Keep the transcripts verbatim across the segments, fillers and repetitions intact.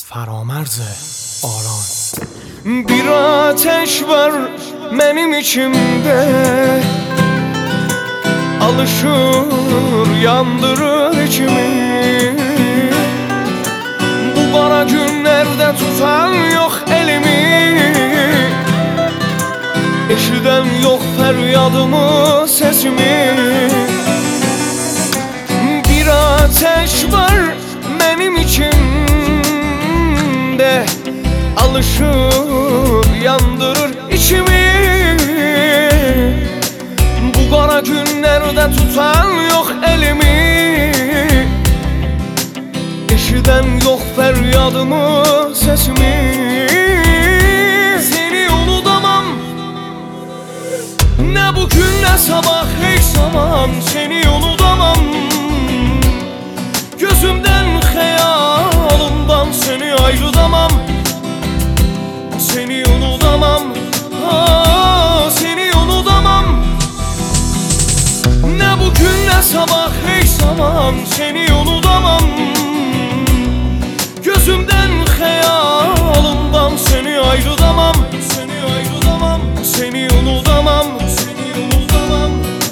فرامرز آران. Bir ateş var benim içimde, alışır yandırır içimi. Bu kara günlerde tutan yok elimi, eşiden yok feryadımı, sesimi. Bir ateş var benim içimde, alışır yandırır içimi. Bu kara günlerde tutan yok elimi, eşiden yok feryadımı, sesimi. Seni unutamam, ne bugün ne sabah hiç zaman. Seni unutamam, gözümden hayalımdan seni ayırtamam. Seni unutamam, ah, seni unutamam. Ne bugün ne sabah hiç zaman. Seni unutamam, gözümden hayalımdan seni ayırtamam. Seni ayırtamam, seni unutamam, seni unutamam.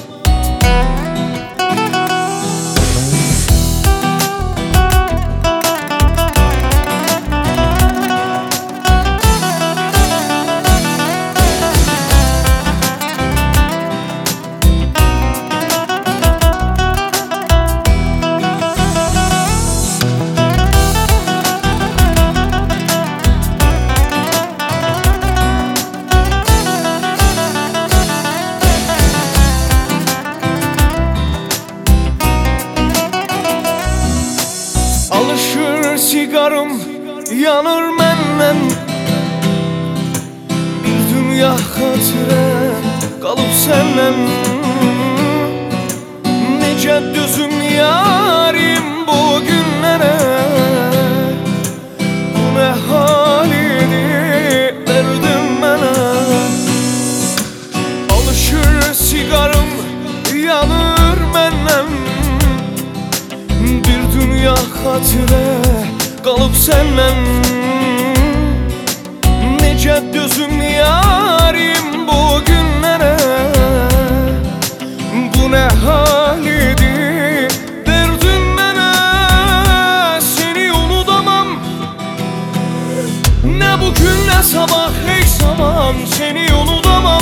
Alışır sigarım, yanır menden. Bir dünya hatırə kalıp senden. Nece düzüm yarim bu günlere. Bu ne halini verdin bana. Alışır sigarım, yanır menden. Bir dünya hatırə kalıp senden. Nece düzüm yarim bu günlere. Bu ne halidi verdin bana. Seni unutamam, ne bugün ne sabah hiç zaman. Seni unutamam,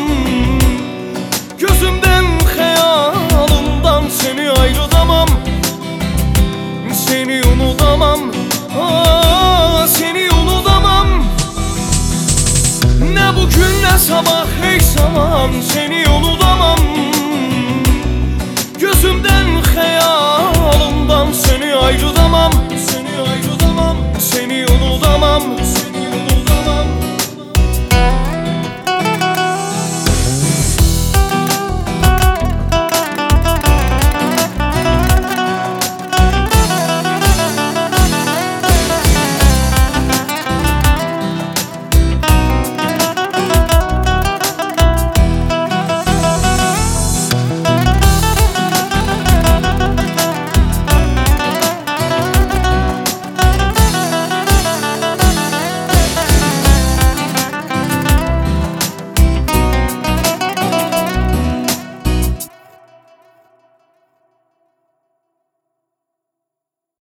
gözümden hayalımdan seni ayırtamam. Seni unutamam, ah, seni unutamam. Ne bugün ne sabah hiç zaman. Seni unutamam, gözümden hayalımdan seni ayırtamam.